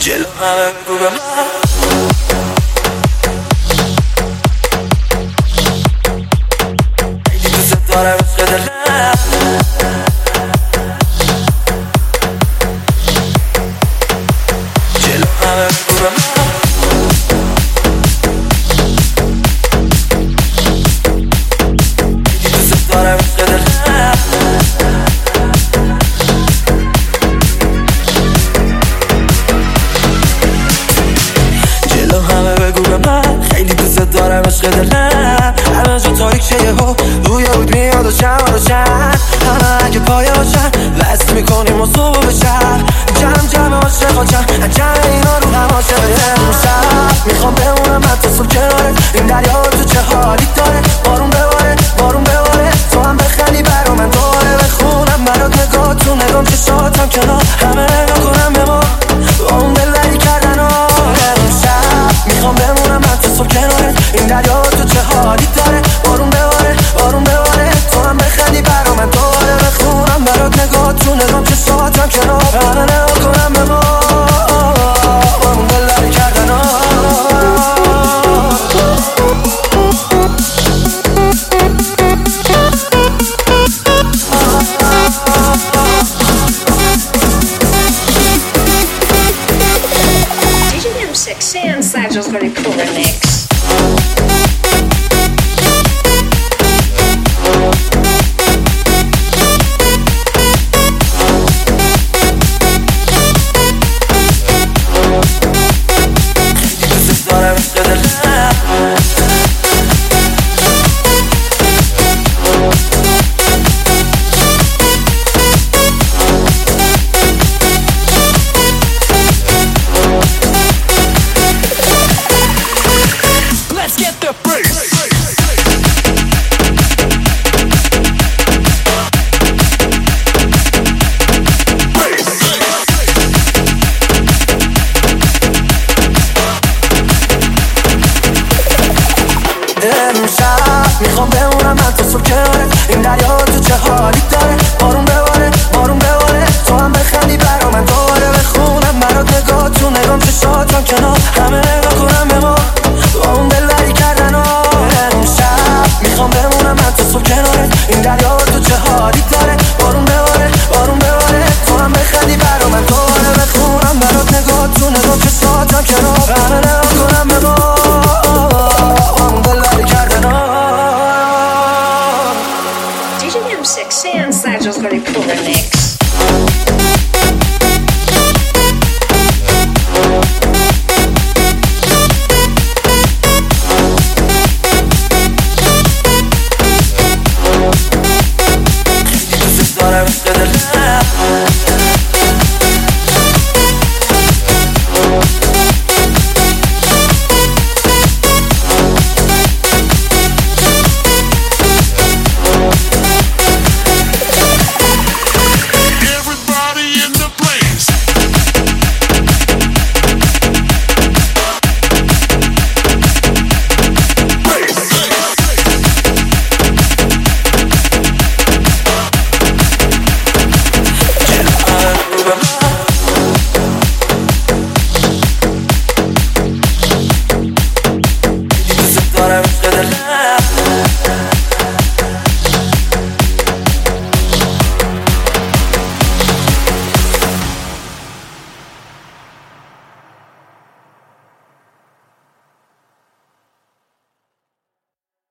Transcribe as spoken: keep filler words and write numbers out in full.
جلو همه بگو به من خیلی دوست دارم عشق دلم جلو همه بگو به من خیلی دوست دارم عشق دلم جلو همه بگو به من خیلی دوست دارم عشق دلم همه جا تاریک شه یهو روی بود میاد و چند و چند همه اگه پایه باشن وست میکنیم و صبح به شب جمع جمع عاشق و جمع جمع اینا رو هم عاشق امون شب میخوام بمونم من تا صبح کنارت این دریا تو چه حالی داره بارون بباره بارون بباره تو هم بخندی برا من دوره بخونم برات نگاه تو نگام چشاتم کنار همه نگاه کنم به ما با اون دلبری کردن امون شب میخوام بمونم من تا صبح کنارت این دریا تو چه حالی داره بارون بباره بارون بباره تو هم بخندی برا من دوره بخونم برات نگاه تو نگام چشاتم کنار همه نگاه کنم به ما با اون دلبری کردن Sexy and Sergio's very cool remix. دوست دارم عشق دلم امشب میخوام بمونم من تا صبح کنارت این دریا تو چه حالی داره بارون بباره بارون بباره تو هم بخندی برا من دوباره بخونم برات نگاه تو نگام چشاتم کنار همه نگاه کنم به ما با اون دلبری کردن امشب میخوام بمونم من تا صبح کنارت این دریا تو چه حالی داره بارون بباره بارون بباره تو هم بخندی برا من دوباره بخونم برات نگاه تو نگام چشاتم کنار